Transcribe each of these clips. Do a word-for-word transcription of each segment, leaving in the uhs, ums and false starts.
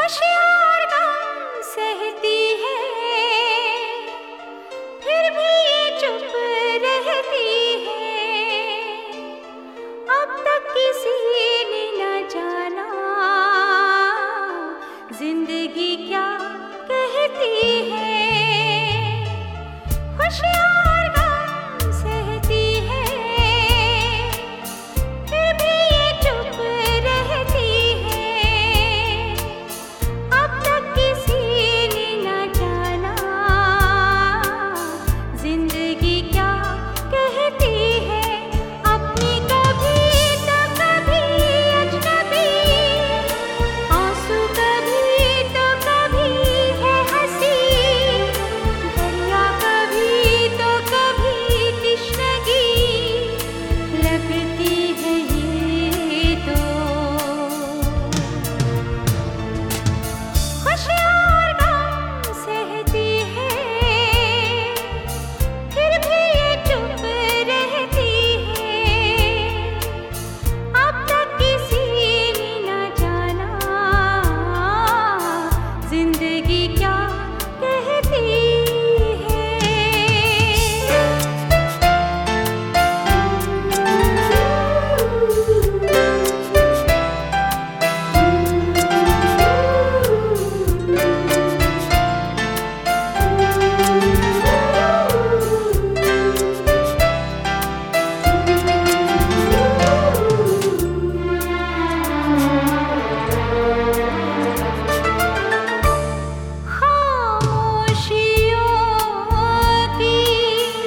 होशियार गम सहती है, फिर भी ये चुप रहती है। अब तक किसी ने न जाना जिंदगी क्या कहती है। होशियार गम सहती है, फिर भी ये चुप रहती है। अब तक किसी ने न जाना जिंदगी क्या कहती है। अपनी कभी तो कभी अजनबी, आंसू कभी तो कभी है हंसी, दरिया कभी तो कभी तिश्नगी लगती है ये तो। होशियार गम सहती है, फिर भी ये चुप रहती है। अब तक किसी ने न जाना जिंदगी क्या कहती खामोशियों की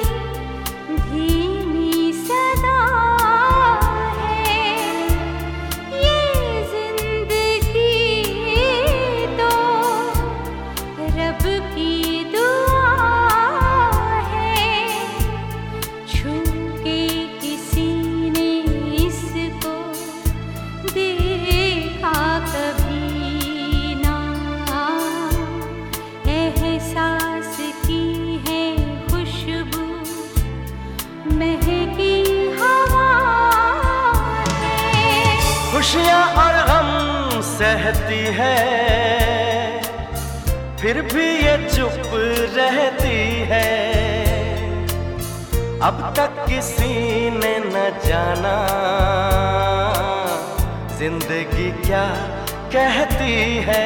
धीमी सदा है। ये जिंदगी तो रब की दुआ है। छू के किसी ने इसको देखा कभी ना, एहसास की है खुशबू महकी हवा है। खुशियाँ और गम सहती है, फिर भी ये चुप रहती है। अब तक किसी ने न जाना जिंदगी क्या कहती है।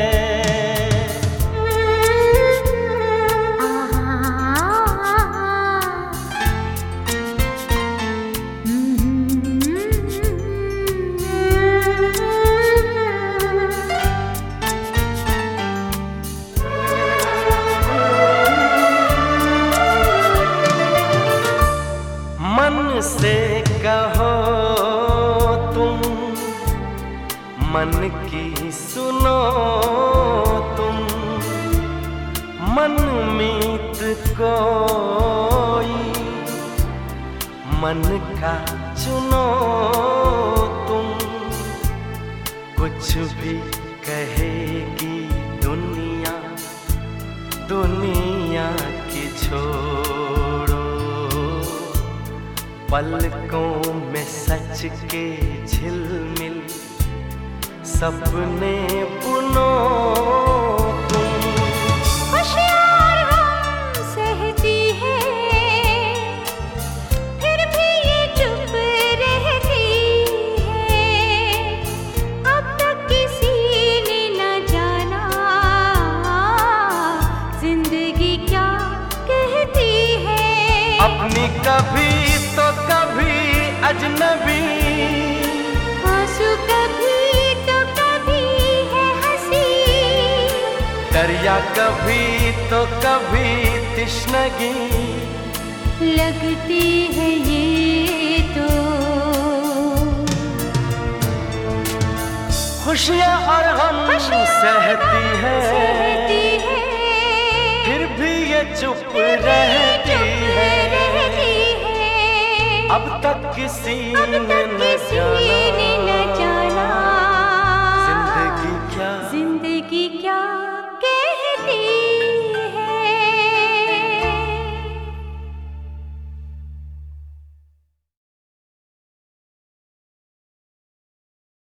मन से कहो तुम, मन की सुनो तुम, मन मीत कोई मन का चुनो तुम। कुछ भी कहेगी दुनिया, दुनिया की छोड़ो। पलकों में सच के झिलमिल सपने बुनो तुम। होशियार गम सहती है, फिर भी ये चुप रहती है। अब तक किसी ने न जाना जिंदगी क्या कहती है। अपनी कभी तो कभी अजनबी, आंसू कभी तो कभी है हंसी, दरिया कभी तो कभी तिश्नगी लगती है ये तो। खुशियाँ और गम सहती है, सहती है, फिर भी ये चुप रहती है। अब तक किसी ने न जाना जिंदगी क्या जिंदगी क्या कहती